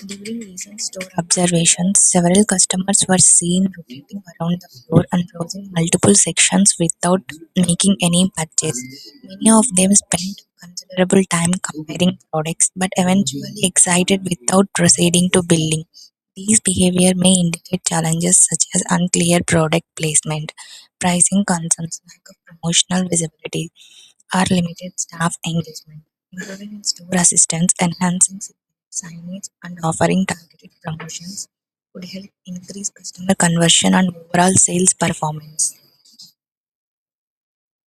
During recent store observations, several customers were seen rotating around the floor and browsing multiple sections without making any purchase. Many of them spent considerable time comparing products but eventually excited without proceeding to billing. These behavior may indicate challenges such as unclear product placement, pricing concerns, lack of promotional visibility, or limited staff engagement. Improving in-store assistance, enhancing signage, and offering targeted promotions would help increase customer conversion and overall sales performance.